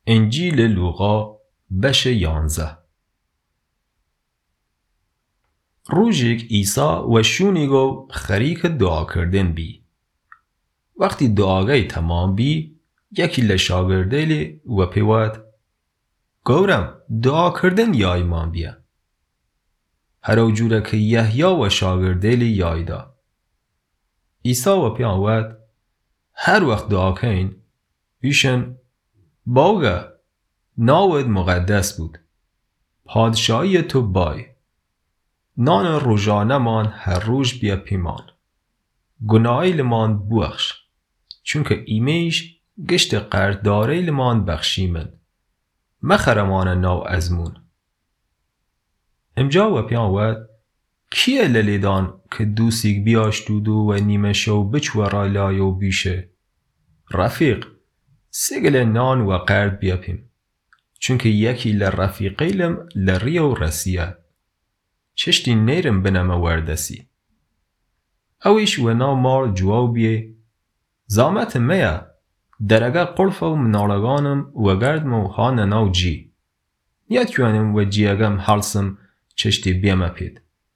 انجیل لوقا بش 11. روژێک ئیسا وەشوونی گو خەریکە دعاکردن بی. وەختی دعاگەی تەمام بی، یەکی لە شاگردەی لێ وە پێوات: گەورم، دعاکردن یایمان بیە. هەرەو جوورەکە یەحیا وە شاگردەی لێ یایدا. ئیسا وە پێیان وات: هەر وەخت دعاکەین، ویشن: باوگە، ناوت مقدس بود. پادشاهی تو بای. نان ڕۆژانەمان هەر ڕۆژ بیە پێمان. گوناهی لەمان ببەخش، چونکە ئیمەیش گشتە قەرزدارەی لەمان بەخشیمن. مەخەرەمانە ناو ئەزموون. ئەمجا وە پێیان وات: کیە لە لێدان کە دووسێک بیاشتود و نیمە شەو بچوەڕە لایە و بیشە: ڕەفیق، سێگلە نان وە قەرز بیە پێم، چونکە یەکی لە ڕەفیقەیلم لە ڕیە و ڕەسیە. چشتی نەیرم بنەمە وەردەسی. ئەویش وە ناو ماڵ جواو بیێ: زامەتم مەیە، دەرەگە قوڵفە و مناڵەکانم وەگەردمە و هانە ناو جی. نیەتوانم وە جیەکەم هەڵسم چشتی بێمە پێت.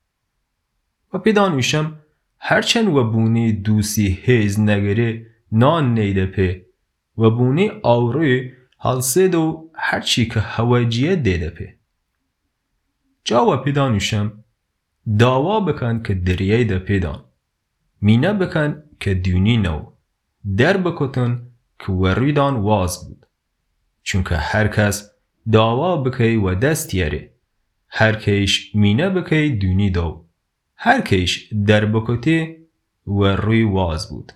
وە پێدان ویشەم هەرچەند وە بوونی دووسی هێز نەگرێ نان نەیدە پێ، وە بوونی ئاوڕێ هەڵسێد و هەرچی کە هەوە جیە دێدە پێ. جا وە پێدان ویشەم داوا بکەن کە دریەیدە پێدان، مینە بکەن کە دیونینەو، دەربکەوتن کە وەڕوویدان واز بود. چونکە هەر کەس داوا بکەی وە دەستیەرێ، هەر کەیش مینە بکەی دیونیدا و هەر کەیش دەربکەوتێ وەڕووی واز بود.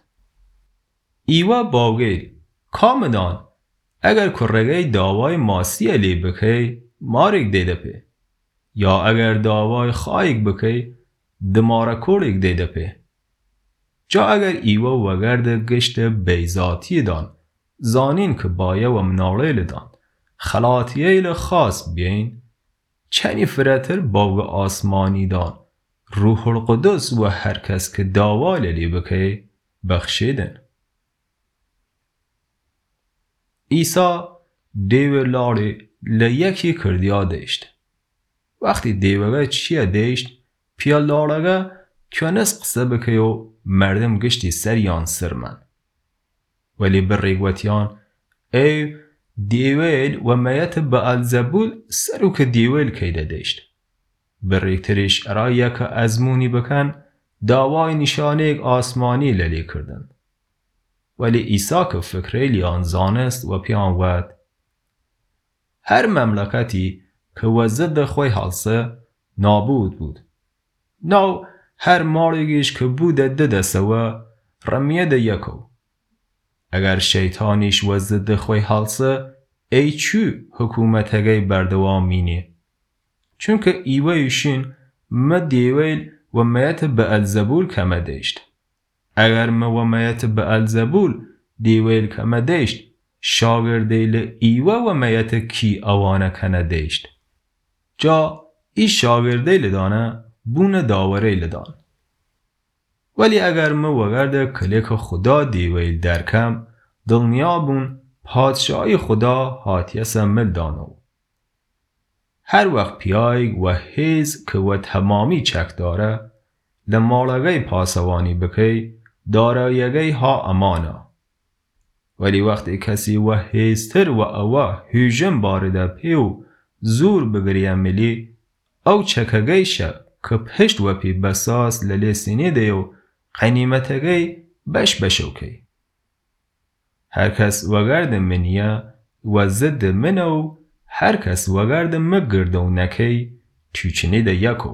ئیوە باوگەی کامدان ئەگەر کوڕەکەی داوای ماسیە لێ بکەی مارێک دێدە پێ، یا ئەگەر داوای خایک بکەی دمارە کۆڵێک دێدە پێ. جا ئەگەر ئیوە وەگەردە گشتە بەیزاتیدان زانین کە بایە وە مناڵێ لەدان خەڵاتیەی لە خاص بین، چەنی فرەتر باوگە ئاسمانیدان ڕوح القودس وە هەر کەس کە داوا لێ بکەی بەخشێدن. ئیسا دێوێ لاڵێ لە یەکی کردیا دەیشت. وەختی دێوەکە چیە دەیشت، پیە لاڵەکە کوێنس قسە بکەی و مەردم گشتی سەریان سرمەن. وەلی بڕێک وەتیان: ئەی دێوێل وە مەیەتە بەئەلزەبول سەرۆکە دێوێل کەیدە دەیشت. بڕێکتریش ئەرایە کە ئەزموونی بکەن داوای نیشانەیەک ئاسمانی لە لێکردن. وەلی ئیسا کە فکرەی لیان زانست وە پێیان وات: هەر مەملەکەتی کە وە زدە خۆی هەڵسە نابود بود. ناو هەر ماڵێکیش کە بوودە دەدەسەوە ڕەمیەدە یەکەو. ئەگەر شەیتانیش وە زدە خۆی هەڵسە ئەی چوو حکومەتەکەی بەردەوامینێ. چونکە ئیوەیشین مە دێوێل وە مەیەتە بەئەلزەبول کەمە دەیشت. ئەگەر مە وە مەیەتە بەئەلزەبول دێوێل کەمە دەیشت، شاگردەی لە ئیوە وە مەیەتە کی ئەوانە کەنە دەیشت. جا ئی شاگردەی لەدانە بوونە داوەرەی لەدان. وەلی ئەگەر مە وەگەردە کلێکە خوددا دێوێل دەرکەم، دڵنیا بوون پادشاهی خوددا هاتیەسە ملدانەوە. هەر وەخت پیایک وە هێز کە وە تەمامی چەکدارە لە ماڵەکەی پاسەوانی بکەی داراییەکەی ها ئەمانە. وەلی وەختی کەسی وە هێزتر وە ئەوە هێژم باردە پێ و زوور بگریە ملی، ئەو چەکەکەیشە کە پشت وە پێ بەساس لە لێسینێ دەیە و قەنیمەتەکەی بەش بەشەوکەی. هەر کەس وەگەردە منیە وە زدە منە و هەر کەس وەگەردە مە گردە و نەکەی توچنێدە یەکەو.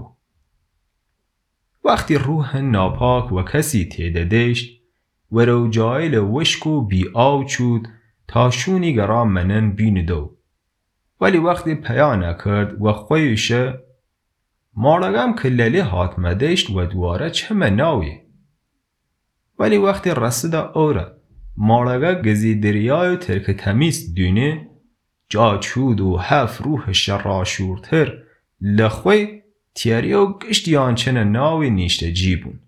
وەختی ڕوحە ناپاک وە کەسی تێدە دەیشت، وەرە و جایی لە وشک و بی ئاو چوود تا شوونی گەڕا مەنن بینیدە و. وەلی وەختی پەیانە کرد وە خۆیشە ماڵەکەم کە لە لێ هاتمە دەیشت وە دووارە چەمە ناوێ. وەلی وەختی ڕەسیدە ئەورە ماڵەکە گزی دریای و ترکە تەمیز دوێنێ، جا چوود و هەف ڕوحە شەڕاشوورتر لە خۆی تیاریە و گشتیان چەنە ناوێ نیشتە جی بوون.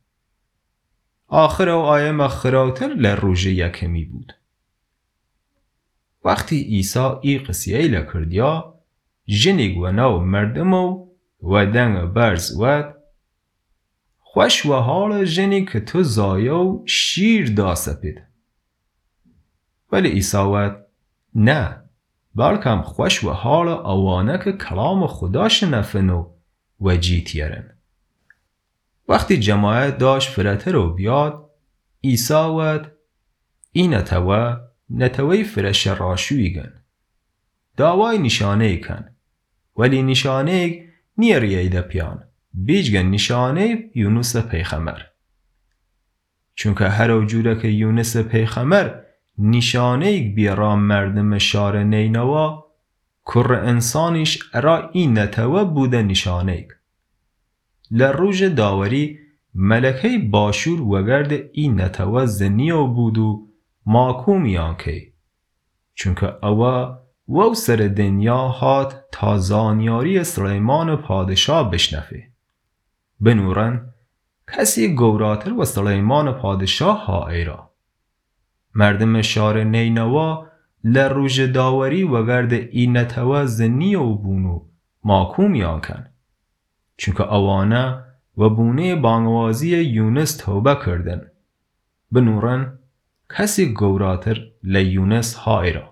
آخرە و ئایەمە خراوتر لە ڕۆژە یەکەمی بود. وقتی عیسی ای قصیه لکردیا جنگ و ناو مردم و دنگ برز ود خوش و حال جنی که تو زایو شیر دا سپید. ولی عیسی ود نه بلکم خوش و حال اوانه که کلام خدا شنفنو و جیتیرن. وقتی جماعت داشت فرته رو بیاد عیسی ود این نتوی فرش راشوی گن داوای نشانه کن ولی نشانه نیریه ده پیان بیجگن نشانه یونس پیغمبر. چونکه هر جوره که یونس پیغمبر نشانه بیرام مردم شار نینوا کر انسانیش ارا این نتوه بوده نشانه. لروج داوری ملکه باشور وگرد این نتوه زنیو بودو ماکومیان که چونکه اوه و سر دنیا هات تا زانیاری سلیمان پادشاه بشنفه. بنورن کسی گوراتر و سلیمان پادشاه ها ایرا. مردم شار نینوا لروج داوری وگرد این نتوه زنیو بونو ماکومیان کن چونکه اوانه و بونه بانوازی یونس توبه کردن. بنورن کسی گوراتر لیونس ها ایرا.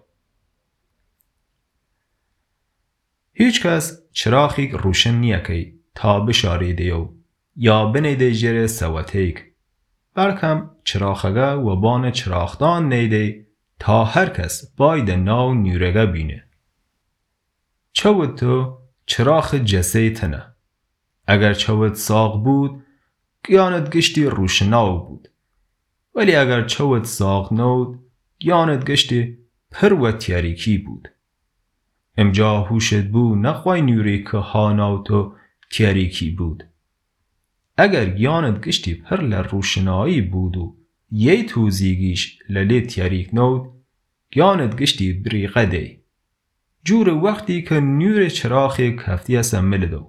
هیچ کس چراغی روشن نیه که تا بشاریده یا بنیده جره سواتیک بلکم چراغگه و بان چراغدان نیده تا هر کس باید ناو نیرگه بینه. چود تو چراغ جسه تنه. اگر چود ساق بود گیانت گشتی روشناو بود ولی اگر چود ساق نود گیانت گشتی پر و تیاریکی بود. امجا هوشت بو نخوای نیوری که هاناو تو تیاریکی بود. اگر گیانت گشتی پر لروشنایی بودو یه توزیگیش للی تیاریک نود گیانت گشتی بریقه دی جور وقتی که نور چراغی کفتی سمل دو.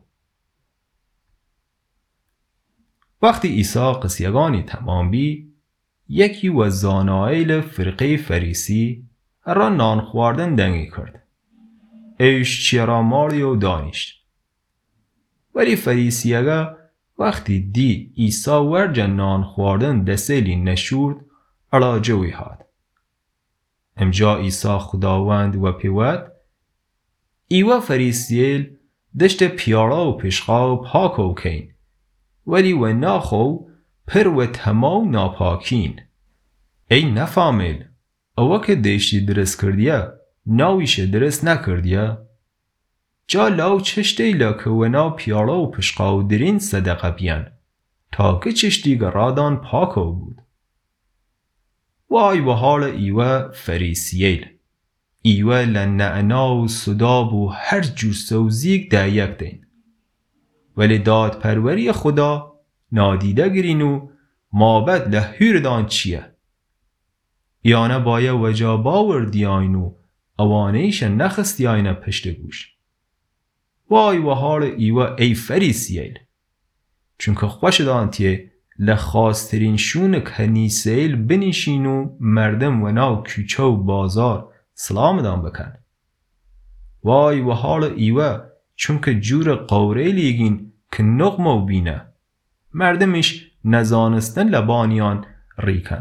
وقتی عیسی قصیگانی تمام بی یکی و زانایل فرقه فریسی را نان خواردن دنگی کرد. ایش چیرا ماریو دانشت. ولی فریسیگه وقتی دی عیسی ورج نان خوردن دسیلی نشورد علاجوی هاد. امجا عیسی خداوند و پیوت ایوه فریسیل دشت پیارا و پشقا و پاکو کین ولی و ناخو پر و تماو ناپاکین. ای نفامیل اوه که دیشتی درست کردیه ناویشه درست نکردیه جا لاو چشتی لکه و ناو پیارا و پشقا و درین صدقه بیان تا که چشتی گرادان پاکو بود. وای و حال ایوه فریسیل ایوه لنعنا و صداب و هر جور سوزیک ده یک دین ولی داد پروری خدا نادیده گرینو مابد لحیر دان چیه یانه بایه وجا باور دیاینو اوانیش نخست دیاینه پشت گوش. وای و حال ایوه ای فریسیل چونکه خوش دانتیه لخواسترین شون کنیسیل بنشینو مردم و ناو کوچه و بازار سلام دان بکن. وای و حال ایوه چونکه جور قوره لیگین که نقمو بینه مردمش نزانستن لبانیان ریکن.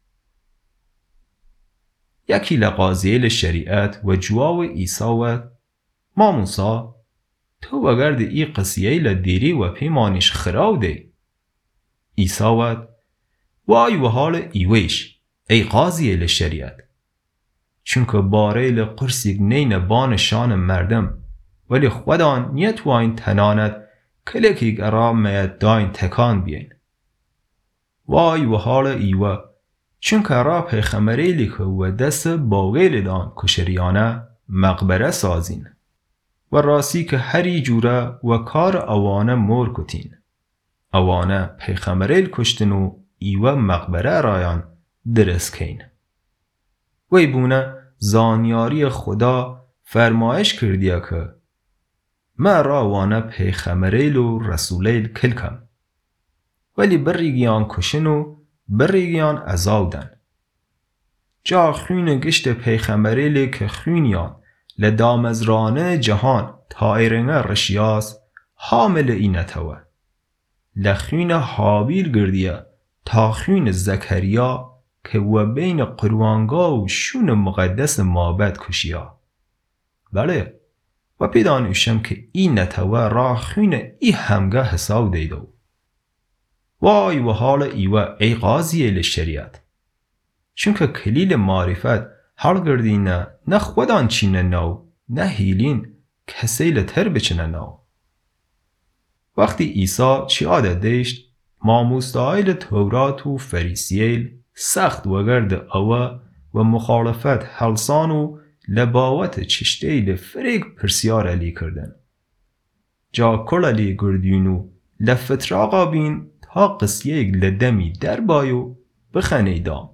یکی لقاضیل شریعت و جواو عیسی و ما موسی تو وگرد ای قصیه لدیری و پیمانش خراو دی. عیسی و وای و حال ایویش ای قاضیل شریعت چونکه باره لقرسیگ نین بان شان مردم ولی خودان نیت واین تنانت کلکی گرام میت داین تکان بیین. وای و حال ایوه چونکه را پیغمبری لیکه و دست باغیل دان کشریانه مقبره سازین و راسی که هری جوره و کار اوانه مور کتین. اوانه پیغمبریل کشتن و ایوه مقبره رایان درست کین. وی بونه زانیاری خدا فرمایش کردیه که ما را وانه پیغمبریل و رسولیل کلکم ولی بریگیان کشن و بریگیان ازاودن. جا خوین گشت پیغمبری لی که خوینیان لدامزرانه جهان تایرنه رشیاس حامل اینتوه. لخوین حابیل گردیه تا خوین زکریا که و بین قروانگا و شون مقدس مابد کشیا. بله و پیدانوشم که این نتوه را خوین ای همگه حساب دیدو. وای و حال ایوه ای قاضیه لشریعت. چونکه کلیل معرفت حال گردینه نه خودان چینه نو نه هیلین کسی لتر بچنه نو. وقتی عیسی چی عادت داشت ماموستایل تورات و فریسیل سخت وگرد اوه و مخالفت حلسان و لباوت چشتیل فریق پرسیار علی کردن. جا کل علی گردینو لفتراغا بین تا قصیه لدمی در بایو بخنیدام.